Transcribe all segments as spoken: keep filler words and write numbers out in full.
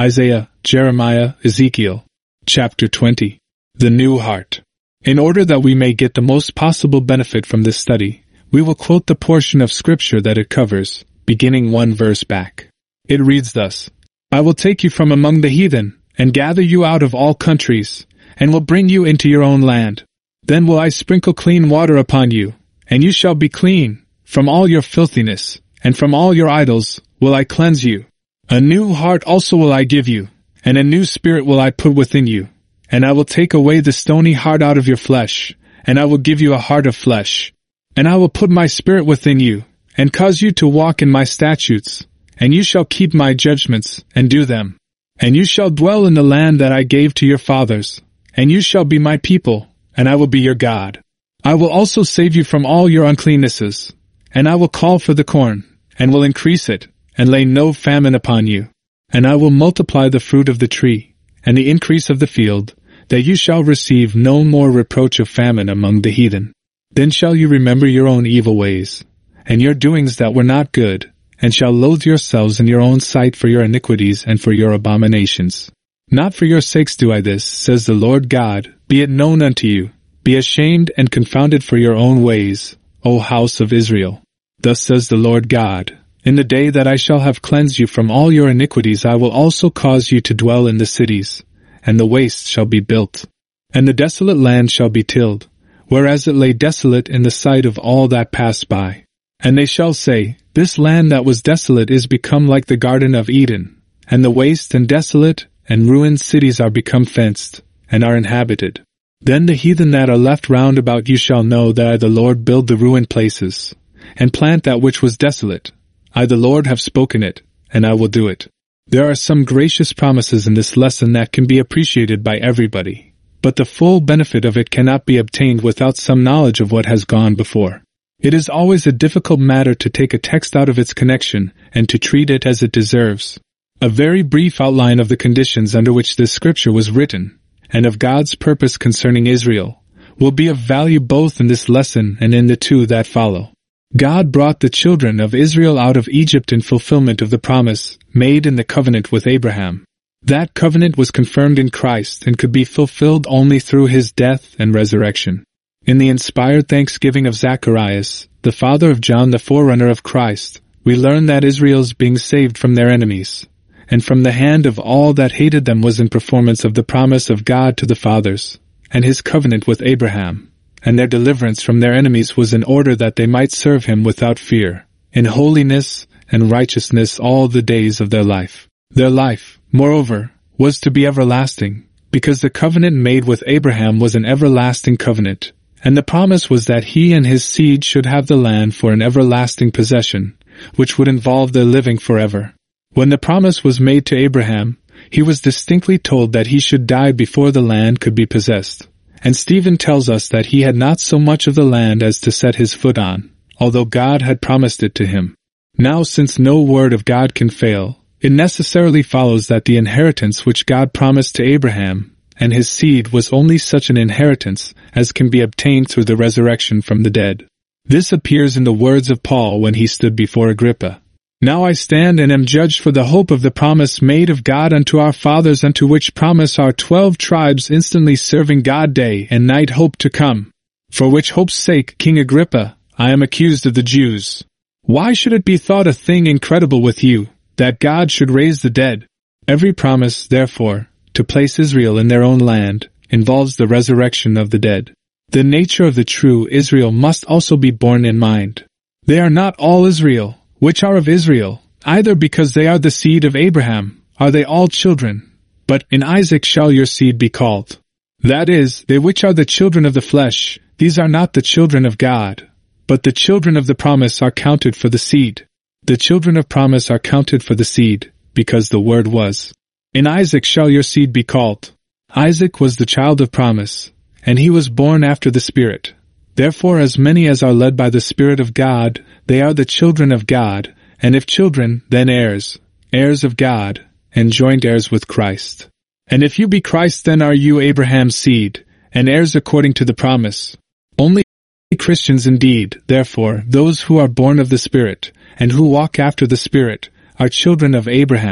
Isaiah, Jeremiah, Ezekiel. Chapter twenty. The New Heart. In order that we may get the most possible benefit from this study, we will quote the portion of Scripture that it covers, beginning one verse back. It reads thus: I will take you from among the heathen, and gather you out of all countries, and will bring you into your own land. Then will I sprinkle clean water upon you, and you shall be clean. From all your filthiness, and from all your idols, will I cleanse you. A new heart also will I give you, and a new spirit will I put within you. And I will take away the stony heart out of your flesh, and I will give you a heart of flesh. And I will put my spirit within you, and cause you to walk in my statutes, and you shall keep my judgments, and do them. And you shall dwell in the land that I gave to your fathers, and you shall be my people, and I will be your God. I will also save you from all your uncleannesses, and I will call for the corn, and will increase it, and lay no famine upon you. And I will multiply the fruit of the tree, and the increase of the field, that you shall receive no more reproach of famine among the heathen. Then shall you remember your own evil ways, and your doings that were not good, and shall loathe yourselves in your own sight for your iniquities and for your abominations. Not for your sakes do I this, says the Lord God, be it known unto you. Be ashamed and confounded for your own ways, O house of Israel. Thus says the Lord God, in the day that I shall have cleansed you from all your iniquities I will also cause you to dwell in the cities, and the waste shall be built, and the desolate land shall be tilled, whereas it lay desolate in the sight of all that passed by. And they shall say, this land that was desolate is become like the Garden of Eden, and the waste and desolate and ruined cities are become fenced, and are inhabited. Then the heathen that are left round about you shall know that I the Lord build the ruined places, and plant that which was desolate. I the Lord have spoken it, and I will do it. There are some gracious promises in this lesson that can be appreciated by everybody, but the full benefit of it cannot be obtained without some knowledge of what has gone before. It is always a difficult matter to take a text out of its connection and to treat it as it deserves. A very brief outline of the conditions under which this scripture was written, and of God's purpose concerning Israel, will be of value both in this lesson and in the two that follow. God brought the children of Israel out of Egypt in fulfillment of the promise made in the covenant with Abraham. That covenant was confirmed in Christ and could be fulfilled only through his death and resurrection. In the inspired thanksgiving of Zacharias, the father of John the forerunner of Christ, we learn that Israel's being saved from their enemies, and from the hand of all that hated them was in performance of the promise of God to the fathers, and his covenant with Abraham. And their deliverance from their enemies was in order that they might serve him without fear, in holiness and righteousness all the days of their life. Their life, moreover, was to be everlasting, because the covenant made with Abraham was an everlasting covenant, and the promise was that he and his seed should have the land for an everlasting possession, which would involve their living forever. When the promise was made to Abraham, he was distinctly told that he should die before the land could be possessed. And Stephen tells us that he had not so much of the land as to set his foot on, although God had promised it to him. Now, since no word of God can fail, it necessarily follows that the inheritance which God promised to Abraham and his seed was only such an inheritance as can be obtained through the resurrection from the dead. This appears in the words of Paul when he stood before Agrippa. Now I stand and am judged for the hope of the promise made of God unto our fathers, unto which promise our twelve tribes instantly serving God day and night hope to come. For which hope's sake, King Agrippa, I am accused of the Jews. Why should it be thought a thing incredible with you, that God should raise the dead? Every promise, therefore, to place Israel in their own land, involves the resurrection of the dead. The nature of the true Israel must also be borne in mind. They are not all Israel, which are of Israel, either because they are the seed of Abraham, are they all children, but in Isaac shall your seed be called. That is, they which are the children of the flesh, these are not the children of God, but the children of the promise are counted for the seed. The children of promise are counted for the seed, because the word was, in Isaac shall your seed be called. Isaac was the child of promise, and he was born after the Spirit. Therefore as many as are led by the Spirit of God, they are the children of God, and if children, then heirs, heirs of God, and joint heirs with Christ. And if you be Christ, then are you Abraham's seed, and heirs according to the promise. Only Christians indeed, therefore, those who are born of the Spirit, and who walk after the Spirit, are children of Abraham,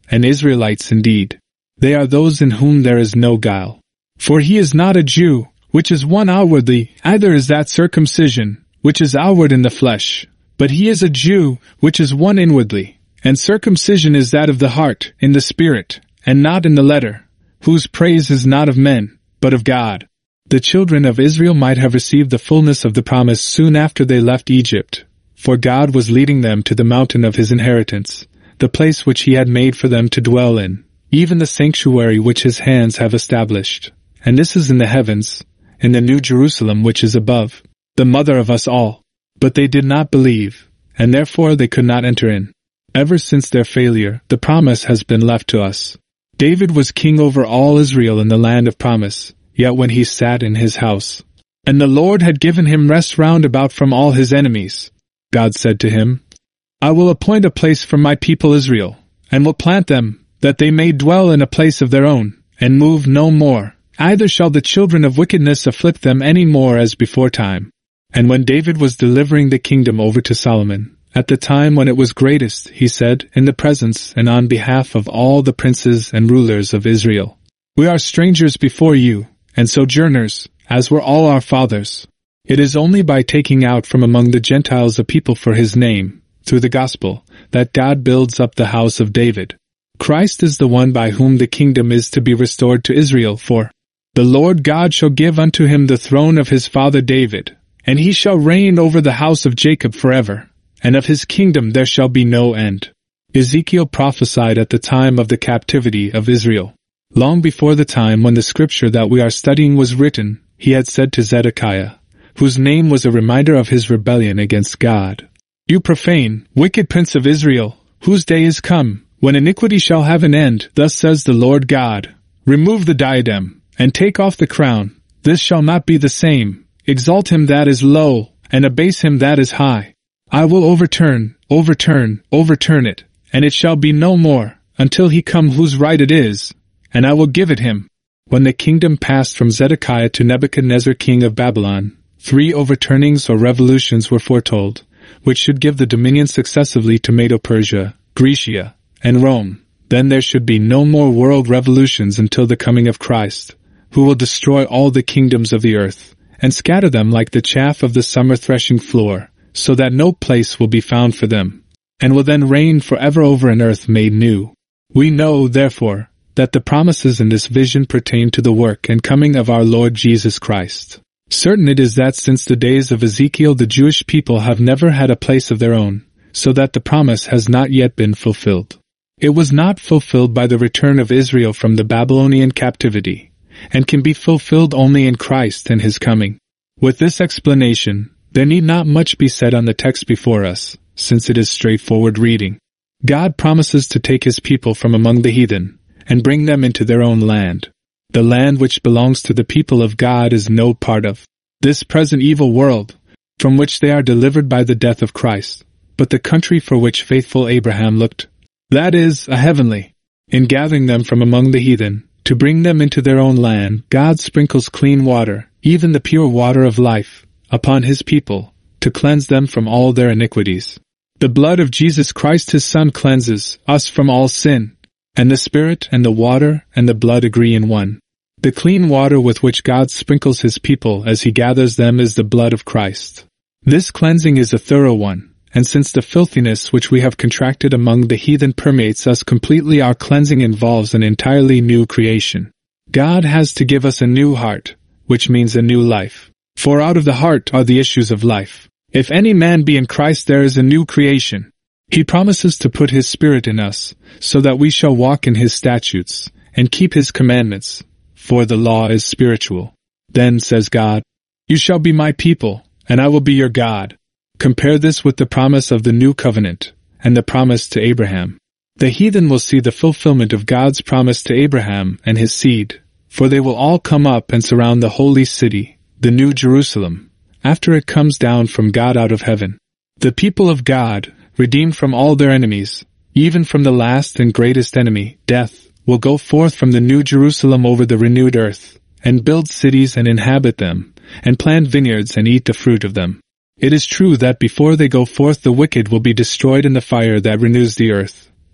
and Israelites indeed. They are those in whom there is no guile. For he is not a Jew, which is one outwardly, either is that circumcision, which is outward in the flesh, but he is a Jew, which is one inwardly, and circumcision is that of the heart, in the spirit, and not in the letter, whose praise is not of men, but of God. The children of Israel might have received the fullness of the promise soon after they left Egypt, for God was leading them to the mountain of his inheritance, the place which he had made for them to dwell in, even the sanctuary which his hands have established. And this is in the heavens, in the new Jerusalem which is above, the mother of us all. But they did not believe, and therefore they could not enter in. Ever since their failure, the promise has been left to us. David was king over all Israel in the land of promise, yet when he sat in his house, and the Lord had given him rest round about from all his enemies, God said to him, I will appoint a place for my people Israel, and will plant them, that they may dwell in a place of their own, and move no more. Either shall the children of wickedness afflict them any more as before time. And when David was delivering the kingdom over to Solomon, at the time when it was greatest, he said, in the presence and on behalf of all the princes and rulers of Israel, We are strangers before you, and sojourners, as were all our fathers. It is only by taking out from among the Gentiles a people for his name, through the gospel, that God builds up the house of David. Christ is the one by whom the kingdom is to be restored to Israel, for the Lord God shall give unto him the throne of his father David, and he shall reign over the house of Jacob forever, and of his kingdom there shall be no end. Ezekiel prophesied at the time of the captivity of Israel. Long before the time when the scripture that we are studying was written, he had said to Zedekiah, whose name was a reminder of his rebellion against God, You profane, wicked prince of Israel, whose day is come, when iniquity shall have an end, thus says the Lord God, Remove the diadem, and take off the crown. This shall not be the same. Exalt him that is low, and abase him that is high. I will overturn, overturn, overturn it, and it shall be no more, until he come whose right it is, and I will give it him. When the kingdom passed from Zedekiah to Nebuchadnezzar king of Babylon, three overturnings or revolutions were foretold, which should give the dominion successively to Medo-Persia, Grecia, and Rome. Then there should be no more world revolutions until the coming of Christ, who will destroy all the kingdoms of the earth, and scatter them like the chaff of the summer threshing floor, so that no place will be found for them, and will then reign forever over an earth made new. We know, therefore, that the promises in this vision pertain to the work and coming of our Lord Jesus Christ. Certain it is that since the days of Ezekiel the Jewish people have never had a place of their own, so that the promise has not yet been fulfilled. It was not fulfilled by the return of Israel from the Babylonian captivity, and can be fulfilled only in Christ and his coming. With this explanation, there need not much be said on the text before us, since it is straightforward reading. God promises to take his people from among the heathen, and bring them into their own land. The land which belongs to the people of God is no part of this present evil world, from which they are delivered by the death of Christ, but the country for which faithful Abraham looked, that is, a heavenly. In gathering them from among the heathen, to bring them into their own land, God sprinkles clean water, even the pure water of life, upon his people, to cleanse them from all their iniquities. The blood of Jesus Christ his Son cleanses us from all sin, and the Spirit and the water and the blood agree in one. The clean water with which God sprinkles his people as he gathers them is the blood of Christ. This cleansing is a thorough one, and since the filthiness which we have contracted among the heathen permeates us completely, our cleansing involves an entirely new creation. God has to give us a new heart, which means a new life. For out of the heart are the issues of life. If any man be in Christ, there is a new creation. He promises to put his Spirit in us, so that we shall walk in his statutes, and keep his commandments, for the law is spiritual. Then says God, You shall be my people, and I will be your God. Compare this with the promise of the new covenant, and the promise to Abraham. The heathen will see the fulfillment of God's promise to Abraham and his seed, for they will all come up and surround the holy city, the new Jerusalem, after it comes down from God out of heaven. The people of God, redeemed from all their enemies, even from the last and greatest enemy, death, will go forth from the new Jerusalem over the renewed earth, and build cities and inhabit them, and plant vineyards and eat the fruit of them. It is true that before they go forth the wicked will be destroyed in the fire that renews the earth,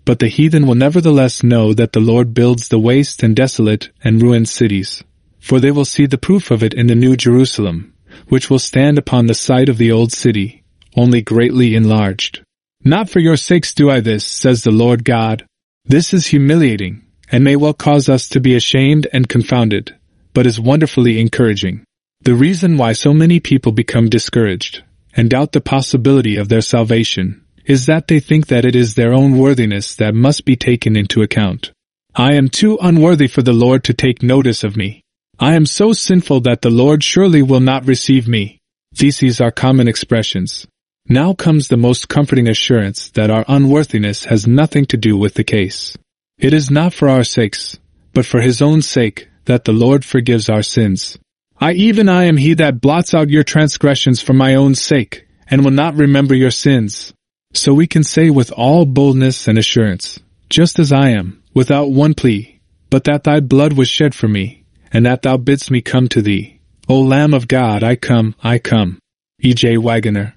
But the heathen will nevertheless know that the Lord builds the waste and desolate and ruined cities. For they will see the proof of it in the New Jerusalem, which will stand upon the site of the old city, only greatly enlarged. Not for your sakes do I this, says the Lord God. This is humiliating, and may well cause us to be ashamed and confounded, but is wonderfully encouraging. The reason why so many people become discouraged, and doubt the possibility of their salvation, is that they think that it is their own worthiness that must be taken into account. I am too unworthy for the Lord to take notice of me. I am so sinful that the Lord surely will not receive me. These are common expressions. Now comes the most comforting assurance that our unworthiness has nothing to do with the case. It is not for our sakes, but for His own sake, that the Lord forgives our sins. I even I am He that blots out your transgressions for my own sake, and will not remember your sins. So we can say with all boldness and assurance, just as I am, without one plea, but that thy blood was shed for me, and that thou bidst me come to thee. O Lamb of God, I come, I come. E J Waggoner.